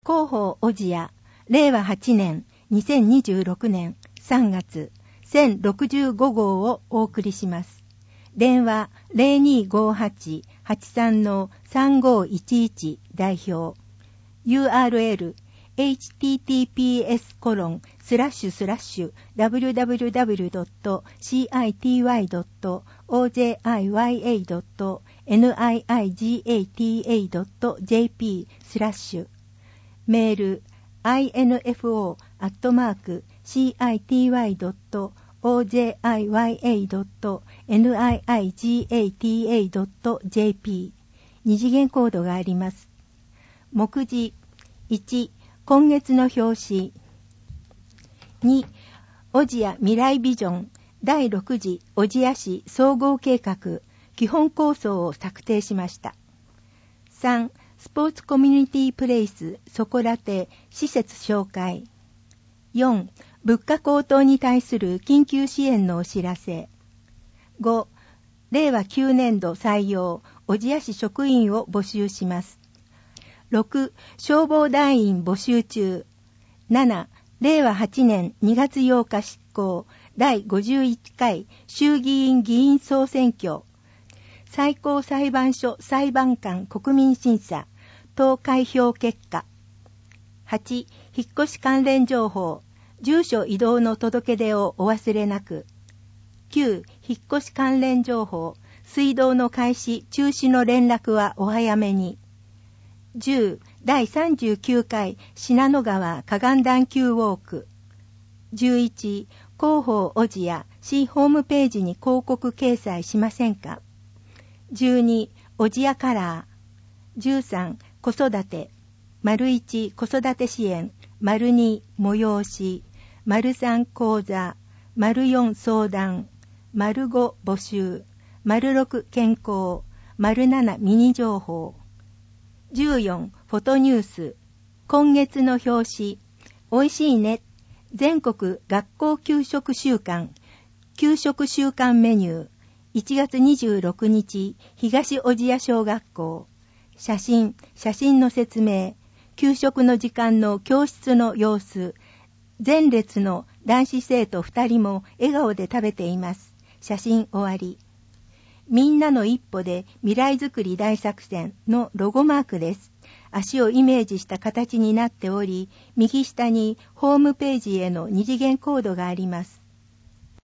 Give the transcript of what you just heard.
広報小千谷、令和8年、2026年3月、1065号をお送りします。電話0258-83-3511代表。URL https://www.city.ojiya.niigata.jp/ メール info@city.ojiya.niigata.jp 二次元コードがあります。目次1、今月の表紙。2、小千谷未来ビジョン第6次小千谷市総合計画基本構想を策定しました。3、スポーツコミュニティプレイスそこらて施設紹介。4、物価高騰に対する緊急支援のお知らせ。5、令和9年度採用小千谷市職員を募集します。6、消防団員募集中。7、令和8年2月8日執行第51回衆議院議員総選挙最高裁判所裁判官国民審査投開票結果。8、引っ越し関連情報住所移動の届け出をお忘れなく。9、引っ越し関連情報水道の開始中止の連絡はお早めに。10、第39回信濃川河岸段丘ウォーク。11、広報小千谷市ホームページに広告掲載しませんか。12、小千谷カラー。13、子育て。1、子育て支援。2、催し。3、講座。4、相談。5、募集。6、健康。7、ミニ情報。14、フォトニュース。今月の表紙。おいしいね。全国学校給食週間。給食週間メニュー。1月26日、東小千谷小学校。写真の説明。給食の時間の教室の様子。前列の男子生徒2人も笑顔で食べています。写真終わり。みんなの一歩で未来づくり大作戦のロゴマークです。足をイメージした形になっており、右下にホームページへの二次元コードがあります。